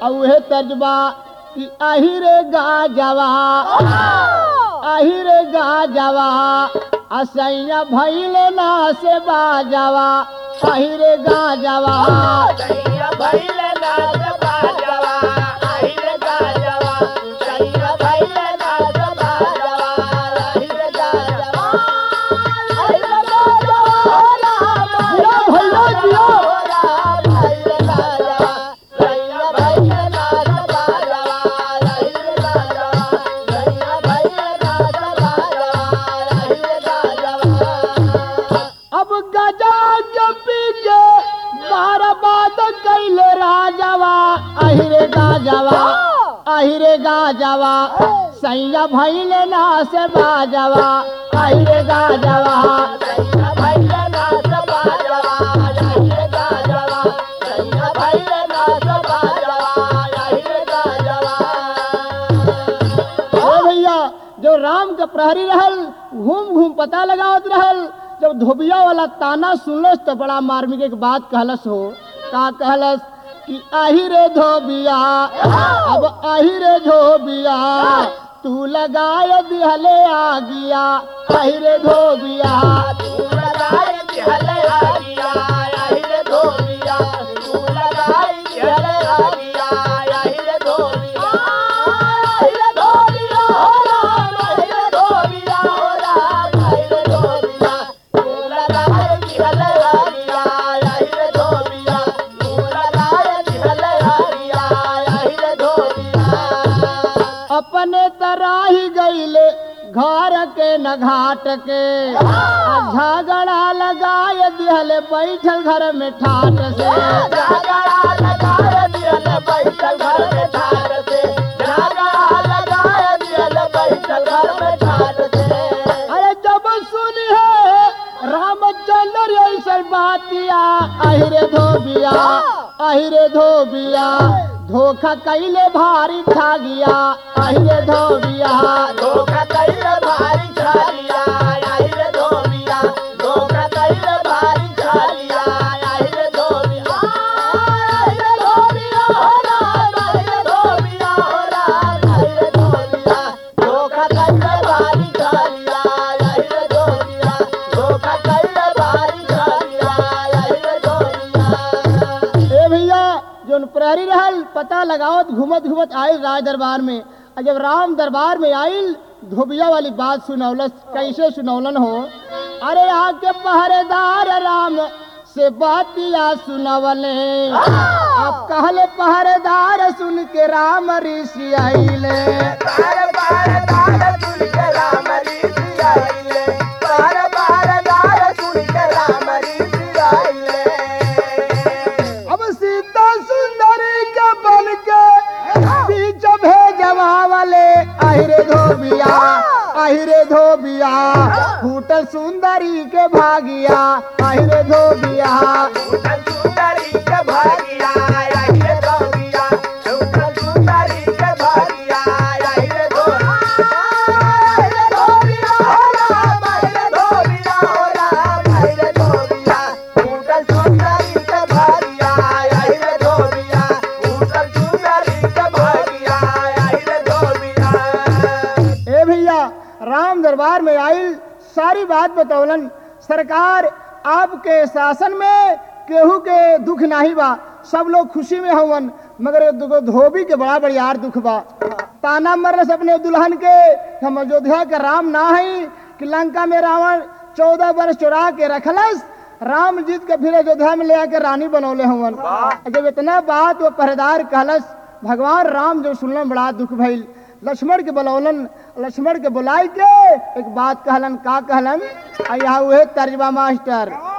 और वह तर्जबा कि अहिरे गाजवा अहिरे गाजवा असैया भइल ना से बाजवा अहिरे गाजवा अब गजा के पी के बाराबाद कैले राजवा अहिरे गाजवा सैया भइले ना से बाजवा अहिरे गाजवा भैया जो राम के प्रहरी रहल घूम घूम पता लगावत रहल जब धोबिया वाला ताना सुनलस तो बड़ा मार्मिक एक बात कहलस हो का कहलस कि अहिरे धोबिया अब अहिरे धोबिया तू लगाय दिहले आ गया अहिरे धोबिया तू लगाय दिहले आ गया अहिरे धोबिया तू लगाय दिहले आ गया अहिरे धोबिया अहिरे धोबिया हो राम अहिरे धोबिया हो राम अहिरे धोबिया तू लगाय दिहले आ गया अहिरे धोबिया तू लगाय दिहले आ गया अहिरे धोबिया अपने तराही गईले घर के न घाट के झगड़ा लगाए दिहले बैठल घर में ठाट से झगड़ा लगाए दिहले बैठल घर में ठाट से झगड़ा लगाए दिहले बैठल घर में ठाट से अरे जब सुनी है रामचंद्र ऐसा बातिया अहिरे धोबिया धोखा कैले भारी ठा गया अहिरे धोबिया धोखा कैले भारी ठा गया अहिरे धोबिया धोखा कैले भारी ठा गया अहिरे धोबिया अहिरे धोबिया हो राम अहिरे धोबिया हो राम अहिरे धोबिया धोखा कैले भारी ठा गया अहिरे धोबिया धोखा कैले भारी ठा गया अहिरे धोबिया ए भैया जोन प्रहरी रहल पता लगावत घूमत घूमत आयल राज दरबार में और जब राम दरबार में आयल धोबिया वाली बात सुनौलस कैसे सुनौलन हो अरे आके पहरेदार राम से बातिया सुनवले अब कहले पहरेदार सुन के राम ऋषि आइले पहरेदार सुन के राम ऋषि आइले पहरेदार सुन के राम ऋषि आइले अब सीता सुंदरी के बन के बीच भेजवा वाले अहिरे धोबिया फूटल सुंदरी के भागिया अहिरे धोबिया फूटल सुंदरी के भागिया अहिरे धोबिया फूटल सुंदरी के भागिया अहिरे धोबिया हो राम अहिरे धोबिया हो राम अहिरे धोबिया फूटल सुंदरी के भागिया अहिरे धोबिया फूटल सुंदरी के भागिया अहिरे धोबिया ए भैया राम दरबार में आई सारी बात बतौलन सरकार आपके शासन में केहू के दुख नहीं बा सब लोग खुशी में हवन मगर धोबी के बड़ा बड़ियार दुख बा ताना मरस अपने दुल्हन के हम अयोध्या के राम ना है कि लंका में रावण 14 वर्ष चुरा के रखलस राम जीत के फिर अयोध्या में ले आके रानी बनौले हवन जब इतना बात वो पहरेदार कहलस भगवान राम जो सुनलन बड़ा दुख भइल लक्ष्मण के बुलौलन लक्ष्मण के बुलाई के एक बात कहलन का कहलन यहाँ हुए तर्जबा मास्टर